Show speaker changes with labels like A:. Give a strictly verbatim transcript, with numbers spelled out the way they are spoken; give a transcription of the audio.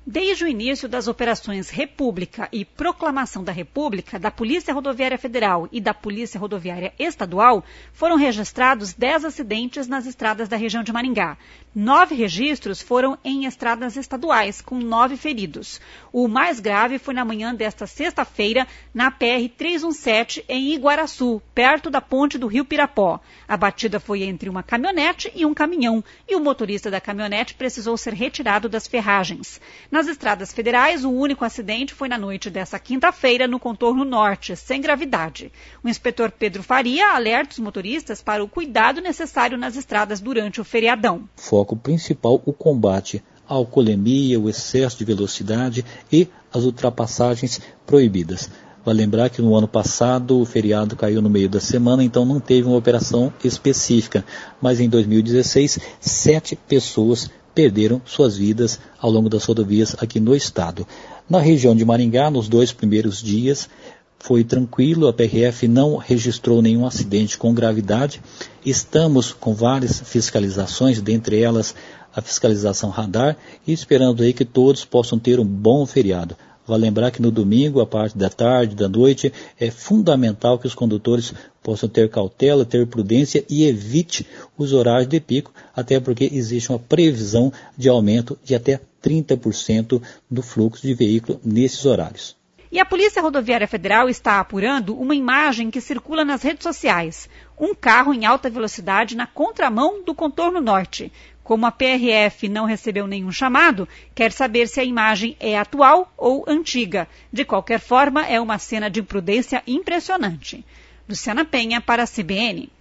A: Desde o início das operações República e Proclamação da República, da Polícia Rodoviária Federal e da Polícia Rodoviária Estadual, foram registrados dez acidentes nas estradas da região de Maringá. Nove registros foram em estradas estaduais, com nove feridos. O mais grave foi na manhã desta sexta-feira, na P R trezentos e dezessete, em Iguaraçu, perto da ponte do Rio Pirapó. A batida foi entre uma caminhonete e um caminhão, e o motorista da caminhonete precisou ser retirado das ferragens. Nas estradas federais, o único acidente foi na noite desta quinta-feira no contorno norte, sem gravidade. O inspetor Pedro Faria alerta os motoristas para o cuidado necessário nas estradas durante o feriadão.
B: Foco principal, o combate à alcoolemia, o excesso de velocidade e as ultrapassagens proibidas. Vale lembrar que no ano passado o feriado caiu no meio da semana, então não teve uma operação específica. Mas em dois mil e dezesseis, sete pessoas perderam suas vidas ao longo das rodovias aqui no estado. Na região de Maringá, nos dois primeiros dias, foi tranquilo, a P R F não registrou nenhum acidente com gravidade. Estamos com várias fiscalizações, dentre elas a fiscalização radar, e esperando aí que todos possam ter um bom feriado. Vale lembrar que no domingo, a parte da tarde, da noite, é fundamental que os condutores possam ter cautela, ter prudência e evite os horários de pico, até porque existe uma previsão de aumento de até trinta por cento do fluxo de veículo nesses horários.
A: E a Polícia Rodoviária Federal está apurando uma imagem que circula nas redes sociais. Um carro em alta velocidade na contramão do contorno norte. Como a P R F não recebeu nenhum chamado, quer saber se a imagem é atual ou antiga. De qualquer forma, é uma cena de imprudência impressionante. Luciana Penha para a C B N.